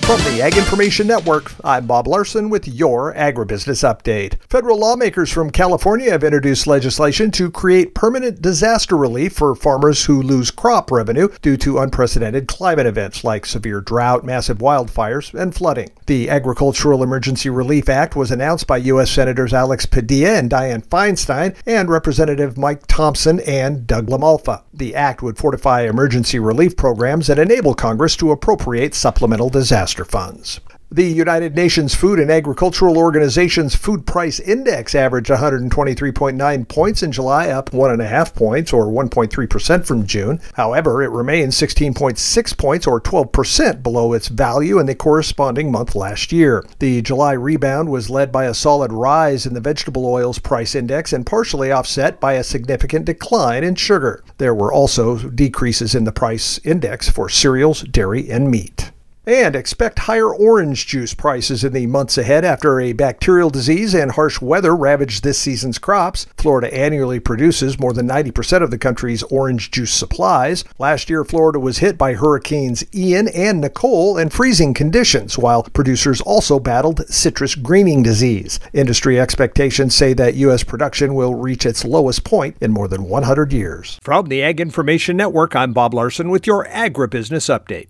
From the Ag Information Network, I'm Bob Larson with your Agribusiness Update. Federal lawmakers from California have introduced legislation to create permanent disaster relief for farmers who lose crop revenue due to unprecedented climate events like severe drought, massive wildfires, and flooding. The Agricultural Emergency Relief Act was announced by U.S. Senators Alex Padilla and Dianne Feinstein and Representative Mike Thompson and Doug LaMalfa. The act would fortify emergency relief programs and enable Congress to appropriate supplemental disaster funds. The United Nations Food and Agricultural Organization's Food Price Index averaged 123.9 points in July, up 1.5 points or 1.3% from June. However, it remains 16.6 points or 12% below its value in the corresponding month last year. The July rebound was led by a solid rise in the vegetable oils price index and partially offset by a significant decline in sugar. There were also decreases in the price index for cereals, dairy, and meat. And expect higher orange juice prices in the months ahead after a bacterial disease and harsh weather ravaged this season's crops. Florida annually produces more than 90% of the country's orange juice supplies. Last year, Florida was hit by hurricanes Ian and Nicole and freezing conditions, while producers also battled citrus greening disease. Industry expectations say that U.S. production will reach its lowest point in more than 100 years. From the Ag Information Network, I'm Bob Larson with your Agribusiness Update.